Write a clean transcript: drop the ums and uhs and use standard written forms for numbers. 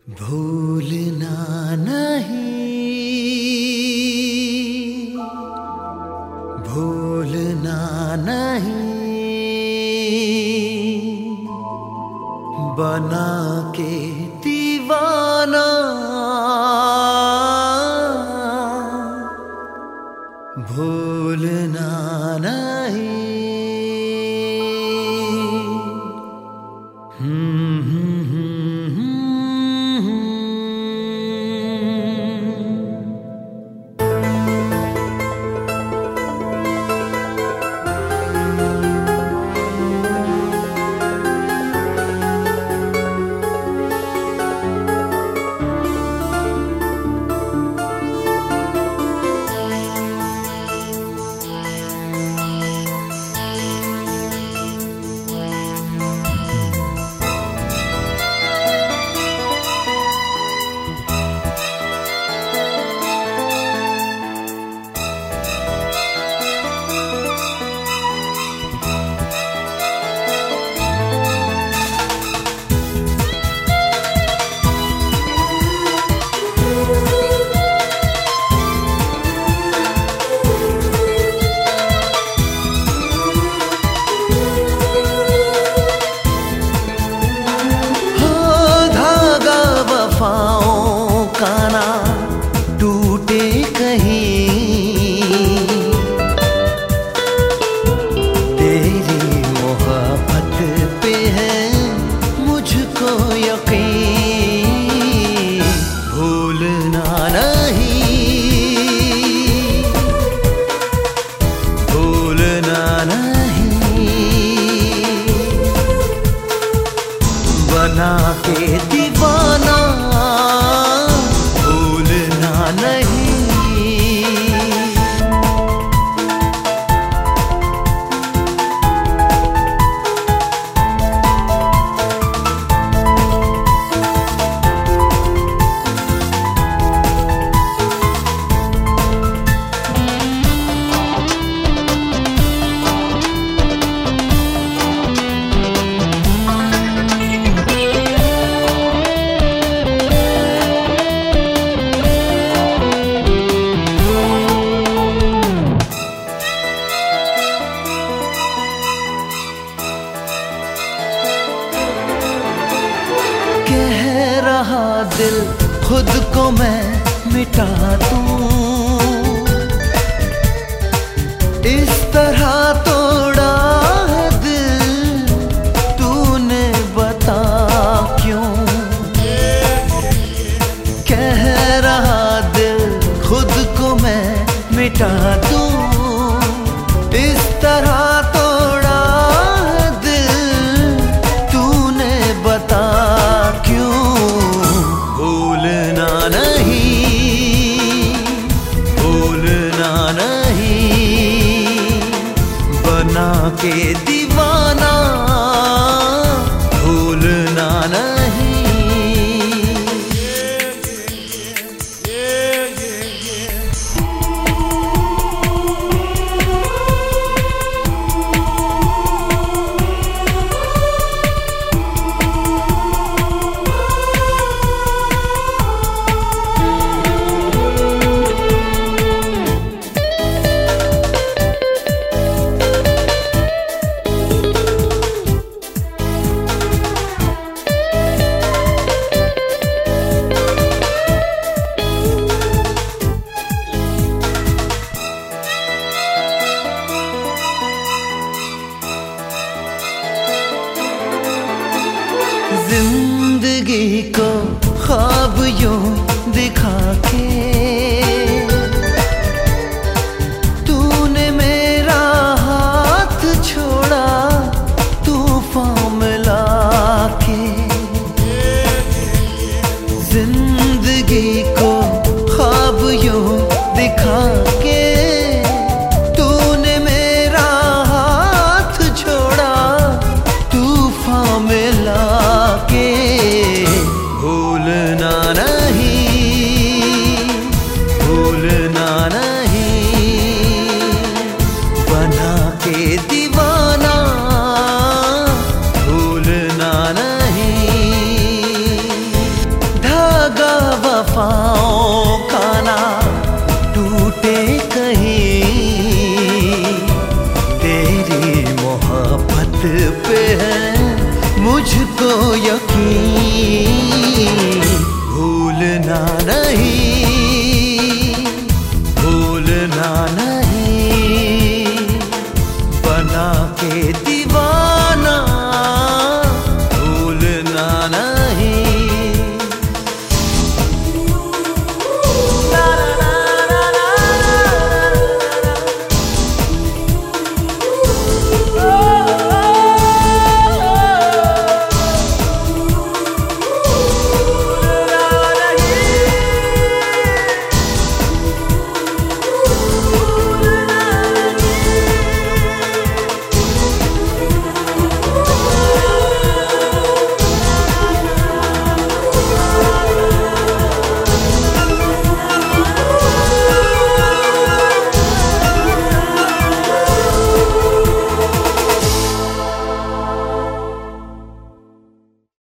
भूलना नहीं, भूलना नहीं, बना के दीवाना भूलना नहीं। काना टूटे कहीं, तेरी मोहब्बत पे है मुझको यकीन। भूलना नहीं, भूलना नहीं, बना के दीवाना नहीं। कह रहा दिल खुद को मैं मिटा दूं, इस तरह तोड़ा है दिल तूने बता क्यों। कह रहा दिल खुद को मैं मिटा दूं, इस तरह तोड़ा है दिल तूने बता क्यों। भूलना नहीं, भूलना नहीं, बना के दीवाना भूलना नहीं। जिंदगी को ख्वाब यूं दिखा के तूने मेरा हाथ छोड़ा तूफान मिला के। जिंदगी को ख्वाब यूं दिखा के तूने मेरा हाथ छोड़ा तूफान मिला के। भूलना नहीं, वफा